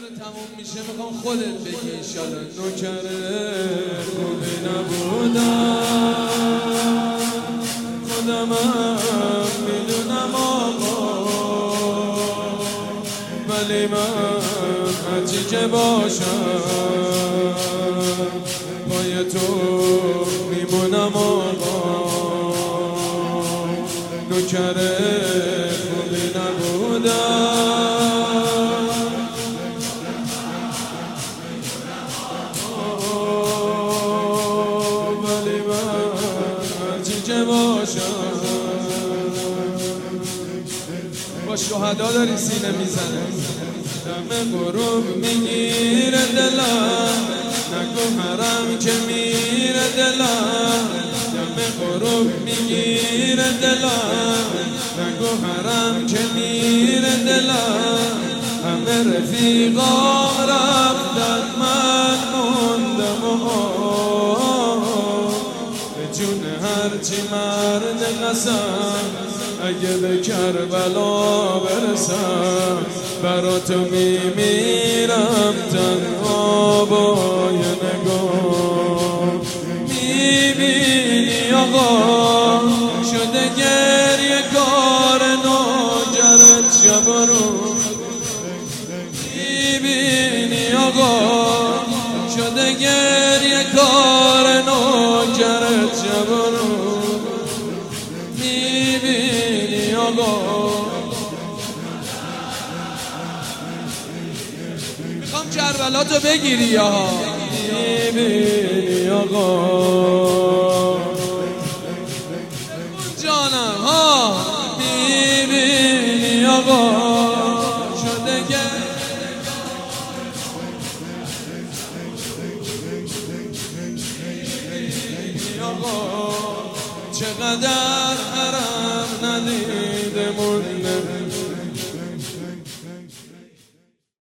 تموم میشه میخوام خودت بگی ایشالا. نوکره خوبی نبودم، خودمم میدونم آقا، ولی من هرچی که باشم پای تو میمونم آقا. نوکره خوبی نبودم، ولی من هرچی که باشم. با شهدا داری سینه میزنه. دم غروب میگیره دلم، نگو حرم که میره دلم. دم غروب میگیره دلم، نگو حرم که میره دلم. همه رفیقام رفتن من موندم و به جون هرچی مرد قسم اگه به کربلا برسم برا تو میمیرم تنها با یه نگاه. میبینی آقا شده گریه کار نوجرت شب رو. میبینی آقا شده گریه کار نوجرت شب رو. میبینی آقا میخوام کربلا تو بگیری یا میبینی آقا جانم ها. میبینی آقا شده آقا چقدر حرم ندیده مونده